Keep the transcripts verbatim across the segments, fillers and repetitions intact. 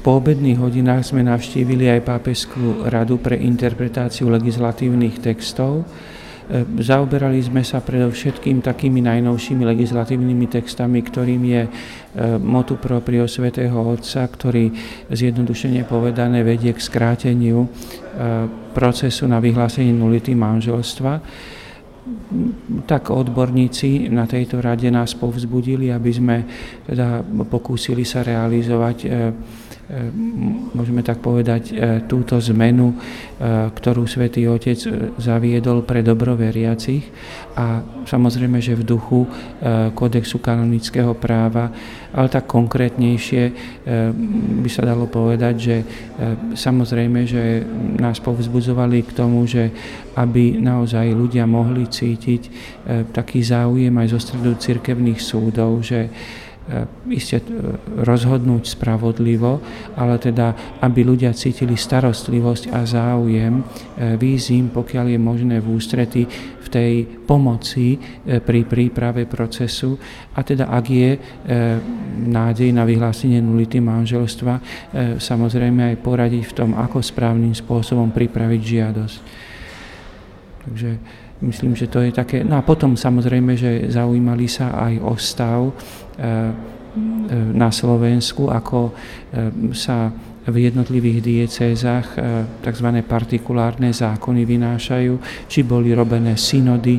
po obedných hodinách sme navštívili aj Pápežskú radu pre interpretáciu legislatívnych textov. Zaoberali sme sa predovšetkým takými najnovšími legislatívnymi textami, ktorým je motu proprio svätého Otca, ktorý zjednodušene povedané vedie k skráteniu procesu na vyhlásenie nulity manželstva. Tak odborníci na tejto rade nás povzbudili, aby sme teda pokúsili sa realizovať, môžeme tak povedať, túto zmenu, ktorú Svätý Otec zaviedol pre dobro veriacich, a samozrejme, že v duchu kódexu kanonického práva, ale tak konkrétnejšie by sa dalo povedať, že samozrejme, že nás povzbudzovali k tomu, že aby naozaj ľudia mohli cítiť taký záujem aj zo stredu cirkevných súdov, že iste rozhodnúť spravodlivo, ale teda, aby ľudia cítili starostlivosť a záujem výjsť im, pokiaľ je možné, v ústrety v tej pomoci pri príprave procesu, a teda ak je nádej na vyhlásenie nulity manželstva, samozrejme aj poradiť v tom, ako správnym spôsobom pripraviť žiadosť. Takže myslím, že to je také. No a potom samozrejme, že zaujímali sa aj o stav na Slovensku, ako sa v jednotlivých diecézach tzv. Partikulárne zákony vynášajú, či boli robené synody,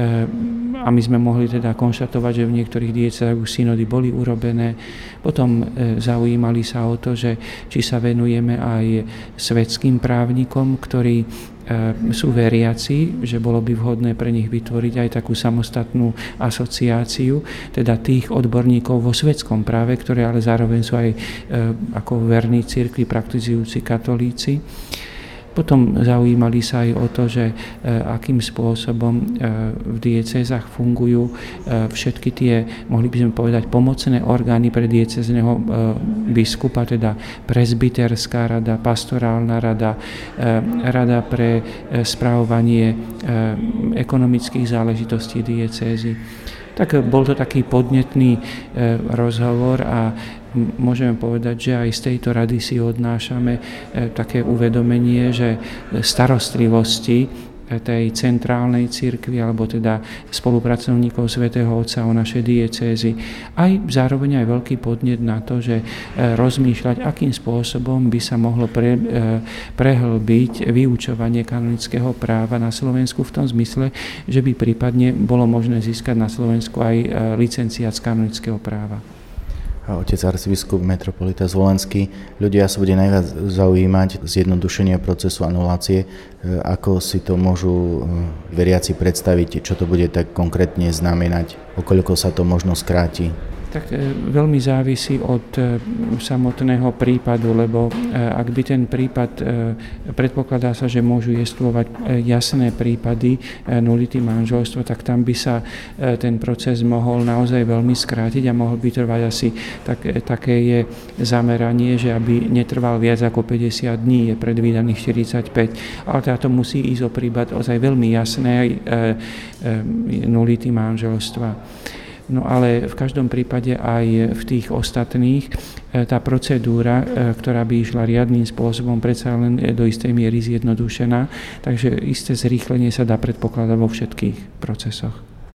a my sme mohli teda konštatovať, že v niektorých diecézach už synody boli urobené. Potom zaujímali sa o to, že či sa venujeme aj svetským právnikom, ktorí sú veriaci, že bolo by vhodné pre nich vytvoriť aj takú samostatnú asociáciu, teda tých odborníkov vo svetskom práve, ktoré ale zároveň sú aj ako verní cirkvi praktizujúci katolíci. Potom zaujímali sa aj o to, že akým spôsobom v diecézach fungujú všetky tie, mohli by sme povedať, pomocné orgány pre diecézneho biskupa, teda presbyterská rada, pastorálna rada, rada pre spravovanie ekonomických záležitostí diecézy. Tak bol to taký podnetný rozhovor a môžeme povedať, že aj z tejto rady si odnášame také uvedomenie, že starostlivosti tej centrálnej cirkvi, alebo teda spolupracovníkov Svätého Otca o naše diecézy, aj zároveň aj veľký podnet na to, že rozmýšľať, akým spôsobom by sa mohlo pre, prehlbiť vyučovanie kanonického práva na Slovensku v tom zmysle, že by prípadne bolo možné získať na Slovensku aj licenciát z kanonického práva. Otec arcibiskup metropolita Zvolenský, ľudia sa bude najviac zaujímať zjednodušenie procesu anulácie. Ako si to môžu veriaci predstaviť, čo to bude tak konkrétne znamenať, okoľko sa to možno skráti? Tak veľmi závisí od samotného prípadu, lebo ak by ten prípad, predpokladá sa, že môžu jestvovať jasné prípady nulity manželstva, tak tam by sa ten proces mohol naozaj veľmi skrátiť a mohol by trvať asi, tak, také je zameranie, že aby netrval viac ako päťdesiat dní, je predvídaných štyridsaťpäť, ale teda to musí ísť o prípad ozaj veľmi jasné nulity manželstva. No ale v každom prípade aj v tých ostatných tá procedúra, ktorá by išla riadnym spôsobom, predsa len do istej miery zjednodušená, takže isté zrýchlenie sa dá predpokladať vo všetkých procesoch.